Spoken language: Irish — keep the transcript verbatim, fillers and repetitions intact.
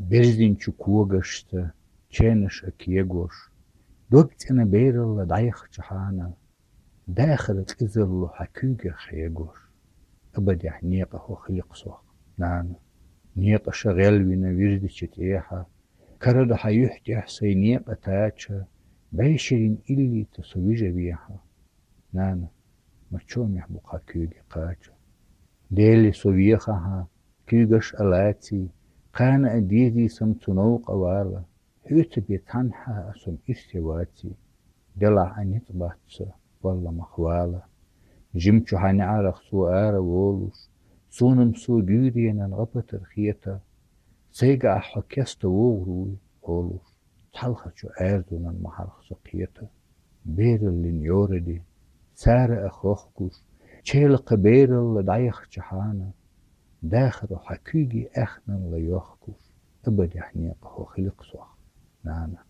برزين شكوغشتا تشينش أكيغوش دوبت أنا بيرل لدايخ جحانا داخل تزل حكوغ خيغوش أبدا نيقة هو خلق صوخ نانا نيقة شغال وينا ويرد شتيحة كرد حيوحتي حسي نيقة تاتشا بيشرين إلي تسويجة بيها نانا ما تشوم يحبقها كوغي قاتشا ديلي سويخها كوغش ألاتي قان أديدي سمتنو قوالا حوت بيتانحا أسم إستواتي دلع أن يطباتسا والله مخوالا جمتو هاني عارخ سو آرا وولوش سونم سو جودينا نغبت الخيطة سيقع حكيست وغروي وولوش تحلخشو آردونا المحرخ سقيطة بير اللي نيوردي سارة أخوخكوش تشيلق بير اللي دايخ جحانا داخل حكيجي أخنا ليوخكوش أبدا حنيقه خلق صوخ نانا